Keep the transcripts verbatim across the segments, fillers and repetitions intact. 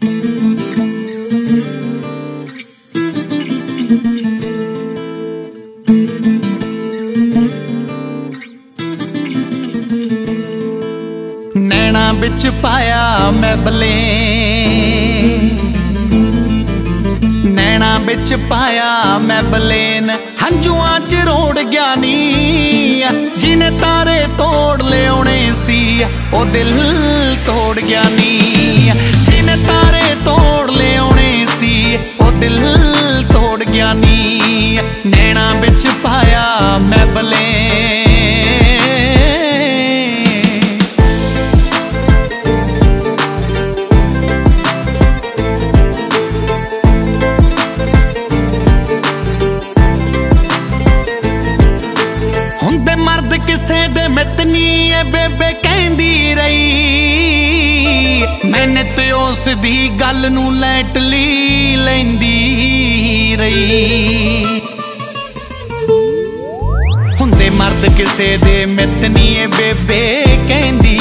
नैना बिच पाया मैबले, नैना बिच पाया मैबलेन, हंजुआं च रोड़ गया नी। जिने तारे तोड़ लियाने सी ओ दिल तोड़ गया नी। जिने तारे तोड़ लियाने सी ओ दिल तोड़ गया नी। नैना बिच पाया मैबले, मर्द किसे दे मित नी ए बेबे कहंदी रही। मैंने ते उस दी गल नू लैटली लैंदी रही। हुंदे मर्द किसे दे मित नी ए बेबे कहंदी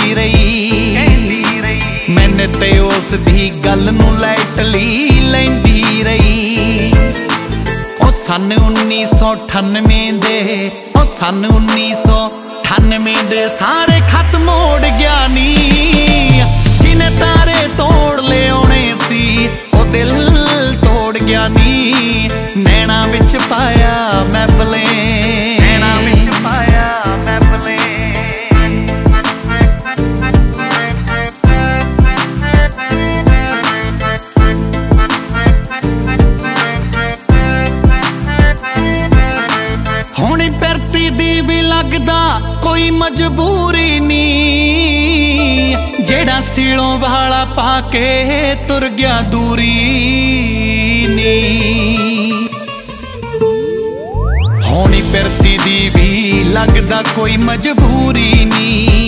रही। मैंने ते उस दी गल नू लैटली लैंदी रही। ओ सन उन्नीस सौ अठानवे दे, ओ सन उन्नीस सौ अठानवे दे सारे खत मोड़ गया नी। जिने तारे तोड़ लियाने सी ओ दिल तोड़ गया नी। नैना बिच पाया मैबले, नैना बिच पाया मैबले। होनी परती दी भी लगदा कोई मजबूरी नी। जेड़ा सीलों वाला पाके तुर गया दूरी नी। होनी परती दी भी लगदा कोई मजबूरी नी।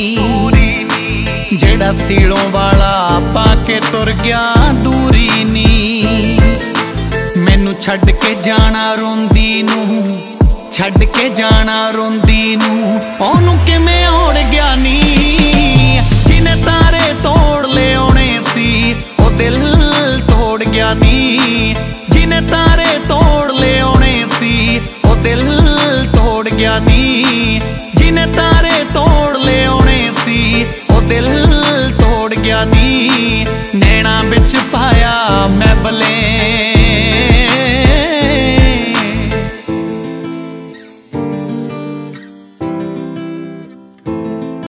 जेड़ा सीलों वाला पाके तुर गया दूरी नी। मैनू छड्ड के जाना रोंदी नू, छड्ड के जाना रोंदी नू, ओनू किवें ओड़ गया नी।